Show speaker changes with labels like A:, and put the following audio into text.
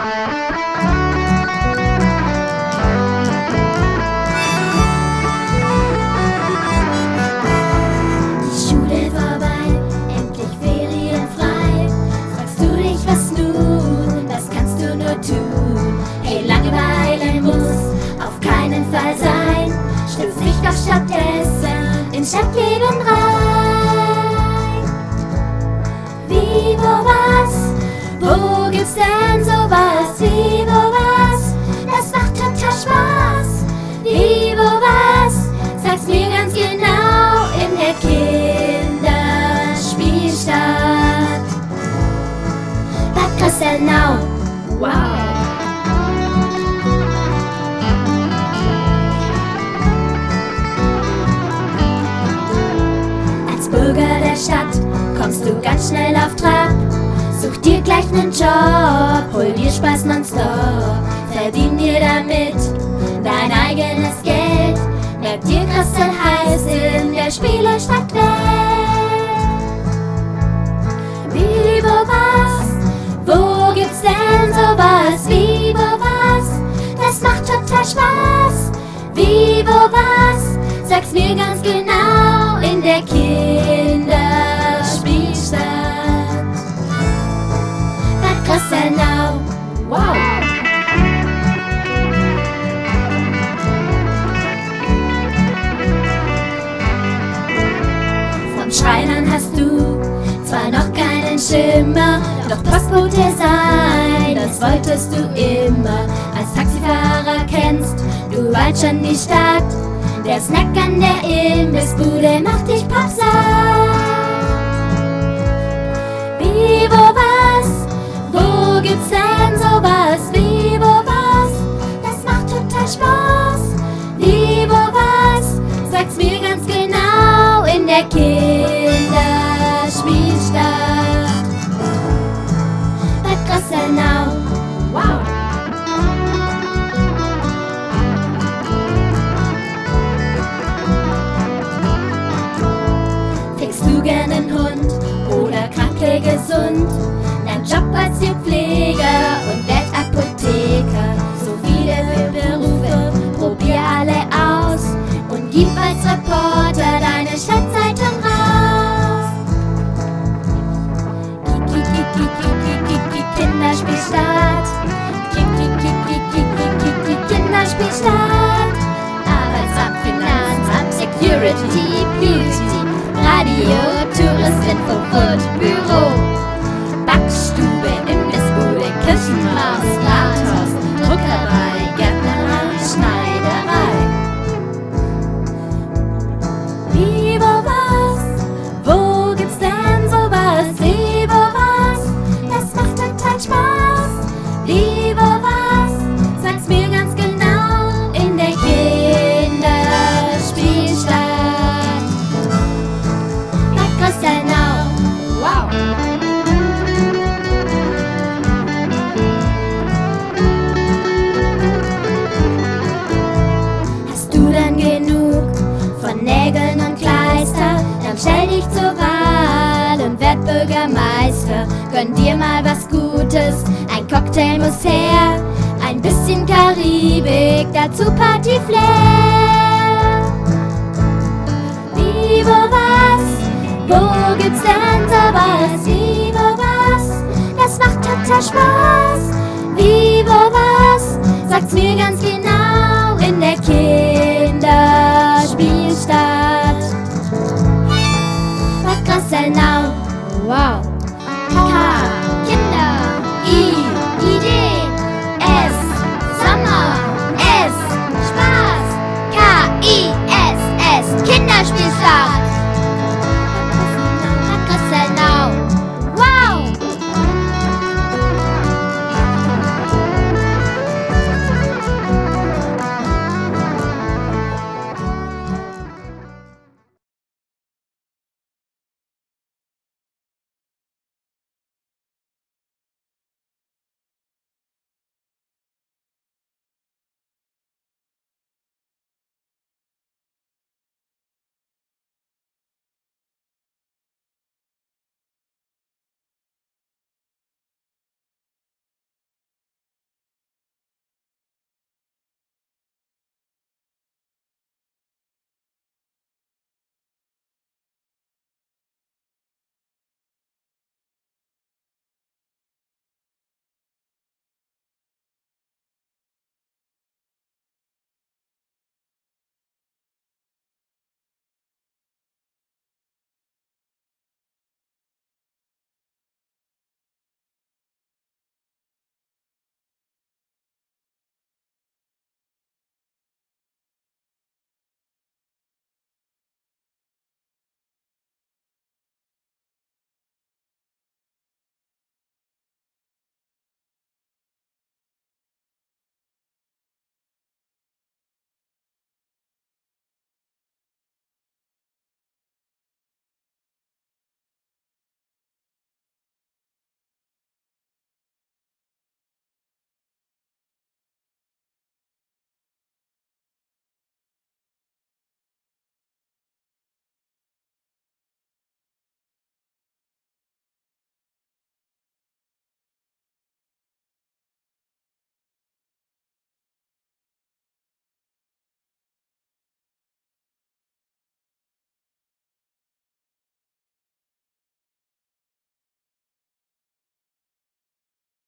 A: Die Schule vorbei, endlich ferienfrei. Fragst du dich, was nun, das kannst du nur tun. Hey, Langeweile muss auf keinen Fall sein. Stürz dich doch stattdessen ins Stadtleben rein. Wie, wo, was? Wo gibt's denn sowas? Wie, wo, was? Das macht total Spaß. Wie, wo, was? Sag's mir ganz genau. In der Kinderspielstadt Bad Kreuznach. Wow! Als Bürger der Stadt kommst du ganz schnell auf Trab. Such dir gleich nen Job, hol dir Spaß nonstop. Verdien dir damit dein eigenes Geld. Merk dir, Kreuznach heißt in der Spielestadtwelt. Wie, wo, was? Wo gibt's denn sowas? Wie, wo, was? Das macht total Spaß. Wie, wo, was? Sag's mir ganz genau. In der Kinderspielstadt Bad Kreuznach. Wow! Vom Schreinern hast du zwar noch keinen Schimmer, doch Postbote sein, das wolltest du immer. Als Taxifahrer kennst du bald schon die Stadt. Der Snack an der Imbissbude macht dich pappsatt. Wie, wo, was? Wo gibt's denn sowas? Wie, wo, was? Das macht total Spaß. Wie, wo, was? Sag's mir ganz genau. In der Kinderspielstadt Bad Kreuznach. Wow! Fängst du gern einen Hund oder kranke gesund? Dein Job als Tierpfleger und werd Apotheker. So viele Berufe, probier alle aus und gib als Reporter deine Stadtzeitung raus. Kinderspielstadt, Kinderspielstadt. Arbeitsamt, Finanzamt, Security, Beauty, Radio, Touristinfo, Food, Büro, Backstube, Imbissbude, Kirchenhaus, Rathaus, Druckerei, Gärtnerei, Schneiderei. Wie, wo, was? Wo gibt's denn sowas? Wie, wo, was? Das macht total Spaß. Wie, wo, was? Sag's mir ganz genau. In der Kinderspielstadt Bad Kreuznach. Wow! Hast du dann genug von Nägeln und Kleister? Dann stell dich zur Wahl und werd Bürgermeister. Gönn dir mal was Gutes, ein Cocktail muss her. Ein bisschen Karibik, dazu Partyflair. Wie, wo, was? Wo gibt's denn sowas? Wie, wo, was? Das macht total Spaß.